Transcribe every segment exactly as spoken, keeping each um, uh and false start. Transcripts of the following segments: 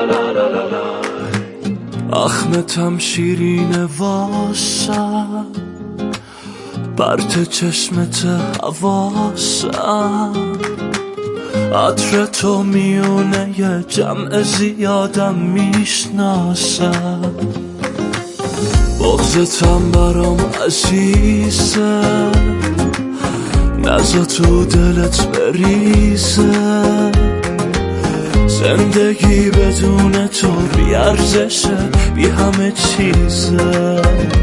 اخمتم شیرین واسم، برت چشمت حواسم، عطر تو میونه یه جمع زیادم میشناسم. بغضتم برام عزیزه، نزا تو دلت بریزه. زندگی بدون تو بی ارزشه، بی همه چیزه.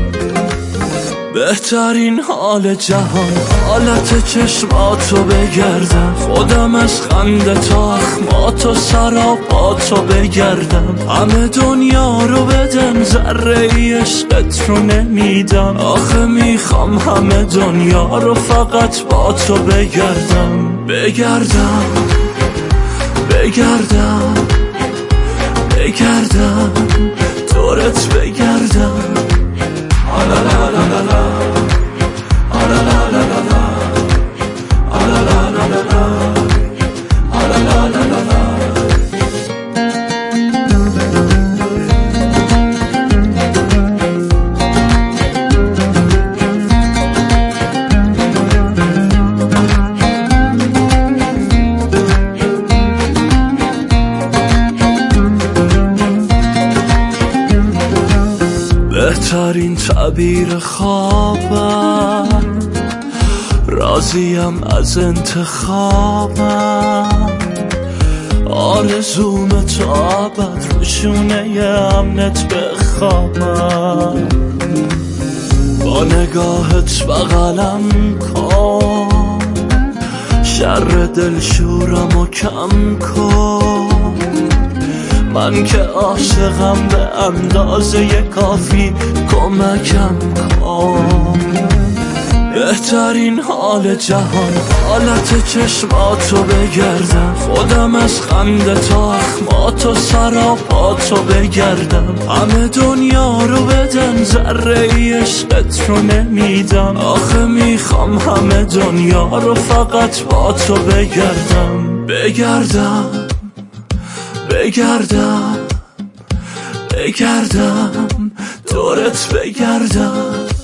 بهترین حال جهان حالت چشماتو بگردم، خودم از خنده تا اخماتو سراپاتو بگردم. همه دنیا رو بدم ذره ای عشقت رو نمیدم، آخه میخوام همه دنیا رو فقط با تو بگردم. بگردم بگردم بگردم دورت بگردم. بهترین تعبیر خوابم، راضیم از انتخابم. آرزوم تو ابد روشونه امنت بخوابم. با نگاهت بغلم کن، شر دلشورمو کم کن. من که عاشقم به اندازه کافی کمکم کن. بهترین حال جهان حالت چشماتو بگردم، خودم از خنده تا اخماتو سراپاتو بگردم. همه دنیا رو بدم ذره ای عشقت رو نمیدم، آخه میخوام همه دنیا رو فقط با تو بگردم. بگردم بگردم بگردم دورت بگردم.